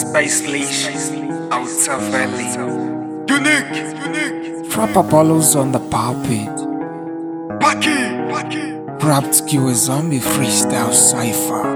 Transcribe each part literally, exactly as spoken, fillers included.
Space Leash, Outer Valley. Unique, unique. Rapper Apollo's on the pulpit. Paki, Paki. Rapped Q a zombie freestyle cipher.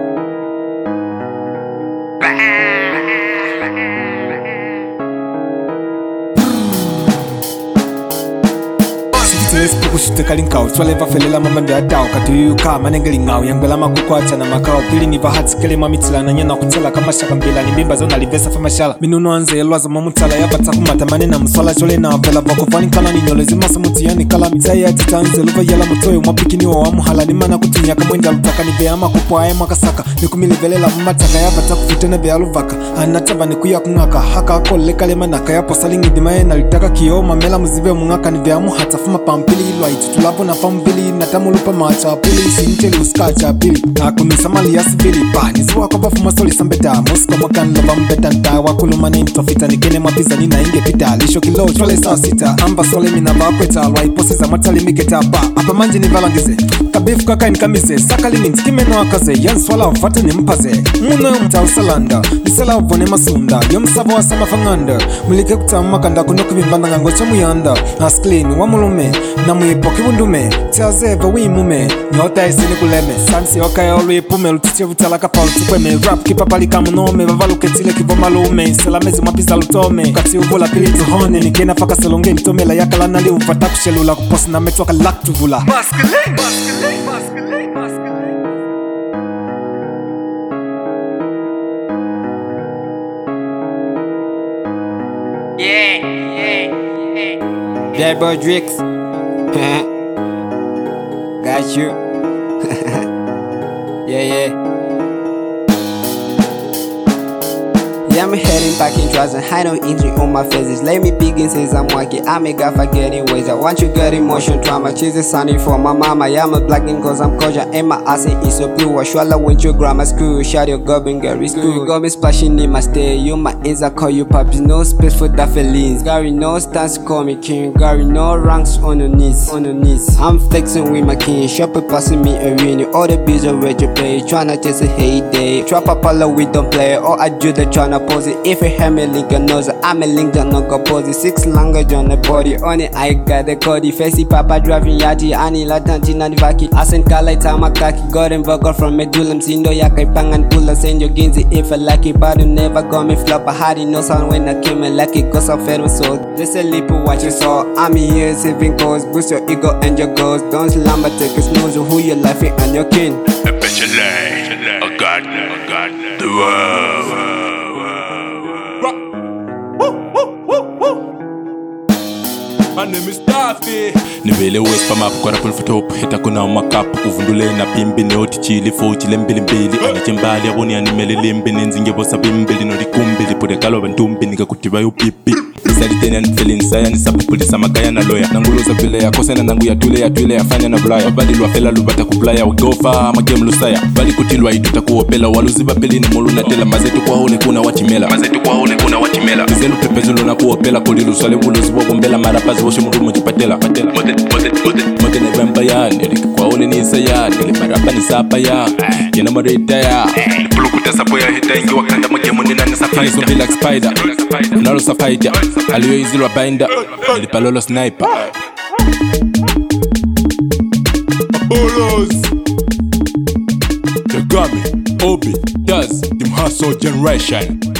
Pukushite kalinkau twaleva felela mama ndatao katuyu kama nengelingau yangela makukwacha na makao pili ni bahati kele mamitila na nyana kutela kama shaka mbila ni mbimba zona livesa fa mashala minuno anze elwaza mamutala yapata kumatamane na mswala chole na vela vakofani kala ni nyolezi masa mutiani kala mitai ya titanze luva yala mutoyo mwapikini wa wamuhala ni mana kutunya kamwenda lutaka ni veyama kupwa ema kasaka ni kumilivelela mamataka yapata kufitene vya luvaka anataba ni kuya kungaka haka kole kale manaka yapo salingi dimaye na litaka kiyo mamela muzive mungaka ni vya muhata fuma pampili ilwa tulapo na famvili na tamulupa macha pili sinteli uskacha pili na kunisa mali ya sivili pa niziwa kwa bafu masoli sambeta moska mwakan lova mbeta nta wakuluma ni mtofita nikene mapiza nina inge pita lisho kilo chole saa sita amba sole mina vakweta alwa iposi za matali miketa pa hapa manji ni valangize kabifu kaka inkamize sakali minti kimeno wakaze yanswala ufate ni mpaze muno mta usalanda nisela uvone masunda yomsavo wa sama fanganda mulike kutama kanda kunoku bimbanda ngangocha muyanda asklini wa mulume na mwipo kibundume tiazeva wimume nyota isini kuleme sansi okaya oluipume lutiche vutalaka pa utukweme rap kipapalika munome vavaluketile kivomalume selamezi mwapiza lutome kati uvula pili tuhone nikena faka selonge nitomela yakala nali uvata kushelula kuposi na metwaka laktuvula Masculine, masculine, masculine, masculine. Yeah, yeah, yeah. Yeah, boy, Drix. Got you. Yeah, yeah. Yeah, I'm heading back in trust and hide no injury on my faces. Let me begin since I'm walking. I make up for getting ways. I want you get emotion trauma. Cheese is sunny for my mama. Yeah, I'm a black nigga cause I'm culture. And my ass is so blue. I swallow with your grammar school. Shut your gobbing, Gary school. You got me splashing in my stay. You my ends, I call you puppies. No space for that feelings. Gary, no stance, call me king. Gary, no ranks on the knees. On the knees. I'm flexing with my king. Shopper passing me a ring. All the bills are ready to pay. Tryna chase a heyday. Trap up all we don't play. Or I do the tryna pose it. If you have me link a nose, I'm a link that no go pose it. Six language on the body. On it, I got the cody. Facey papa driving yati. Ani latantina ni vaki. Asen kala tama kaki. Golden vocal from medullum. Sindo yakai pangan pula. Send your ginzi if I like it. But you never got me flop. I had no sound when I came and like it. Cause I'm fed with soul. Just a lip of what you saw. I'm here saving cause. Boost your ego and your goals. Don't slam but take a snooze. Who you laughing and your kin. A better life. A god, a god. The world. My name is Daffy. Nivele west pa mapu kwa rapul futop. Hita kuna umakapu uvundule na pimbi. Neoti chili fochi lembili mbili. Anichembali aboni animele limbi. Nzinge bosa bimbili nori kumbili. Pude kalo bantumbi nika kutiba yu pipi. Nisali teni anifeli nisaya nisapupuli samakaya na loya. Nanguluza vile ya kosena nangu ya tule ya tuile ya fanya na blaya. Wabadi luafela lubata kublaya. Ugofa magem lusaya. Bali kutilwa ituta kuopela. Waluziba peli ni molu na tela. Mazetu kwa hone kuna watimela. Mazetu kwa hone kuna watimela. Nizelu pepezulu na kuopela. Kulilu swale uluziba kumbela marapazi. Woshi muru mujipatela patela. Mote, mote, mote. Mote na vemba ya. Niliki kwa hone ni isa ya. Nili marapa ni sapa ya. Yena marita ya. Pulukuta sapo ya hita ingi wakanda magemu nina nisa Kini zombi like spider. Unalo sa fighter. Aliyo izilwa binder. Nilipalolo sniper. Apollos. The Grammy, Obi, Daz, Team Hustle Generation.